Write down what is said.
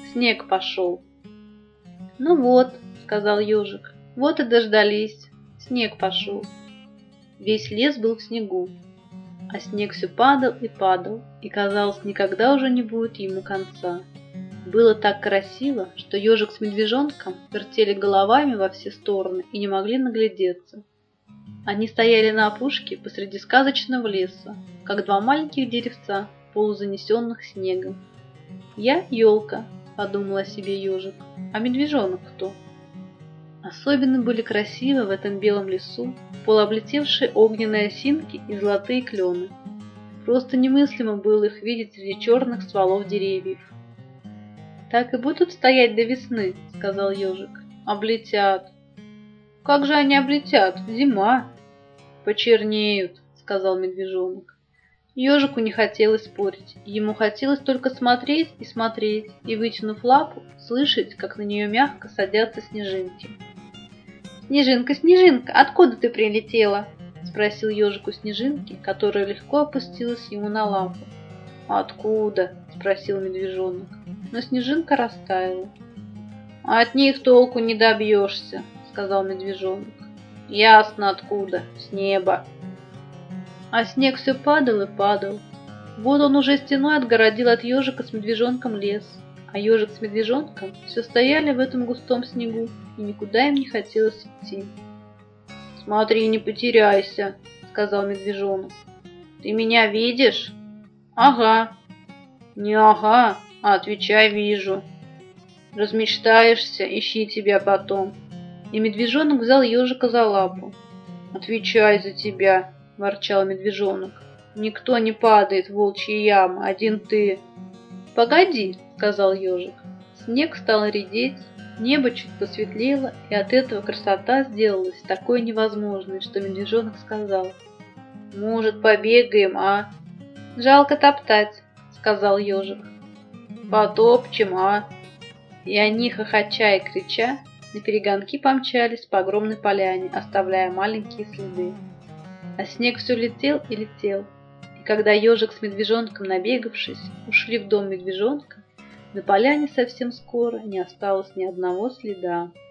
снег пошел». «Ну вот», — сказал ежик, — «вот и дождались, снег пошел». Весь лес был в снегу, а снег все падал, и, казалось, никогда уже не будет ему конца. Было так красиво, что ежик с медвежонком вертели головами во все стороны и не могли наглядеться. Они стояли на опушке посреди сказочного леса, как два маленьких деревца, полузанесенных снегом. «Я елка», — подумал о себе ежик, — «а медвежонок кто?» Особенно были красивы в этом белом лесу полуоблетевшие огненные осинки и золотые клены. Просто немыслимо было их видеть среди черных стволов деревьев. «Так и будут стоять до весны», — сказал ежик. «Облетят». «Как же они облетят? Зима». «Почернеют», — сказал медвежонок. Ежику не хотелось спорить, ему хотелось только смотреть, и, вытянув лапу, слышать, как на нее мягко садятся снежинки. «Снежинка, Снежинка, откуда ты прилетела?» — спросил ежик у снежинки, которая легко опустилась ему на лапу. «Откуда?» — спросил медвежонок, но снежинка растаяла. «От них толку не добьешься», — сказал медвежонок. «Ясно откуда, с неба». А снег все падал и падал. Вот он уже стеной отгородил от ежика с медвежонком лес, а ежик с медвежонком все стояли в этом густом снегу, и никуда им не хотелось идти. «Смотри, не потеряйся», — сказал медвежонок. «Ты меня видишь?» «Ага». «Не ага, а отвечай, вижу». «Размечтаешься, ищи тебя потом». И медвежонок взял ежика за лапу. «Отвечай за тебя», — ворчал медвежонок. «Никто не падает в волчьи ямы, один ты». «Погоди», — сказал ежик. Снег стал редеть, небо чуть посветлело, и от этого красота сделалась такой невозможной, что медвежонок сказал: «Может, побегаем, а?» «Жалко топтать», — сказал ежик. «Потопчем, а?» И они, хохоча и крича, наперегонки помчались по огромной поляне, оставляя маленькие следы. А снег все летел и летел, и когда ежик с медвежонком, набегавшись, ушли в дом медвежонка, на поляне совсем скоро не осталось ни одного следа.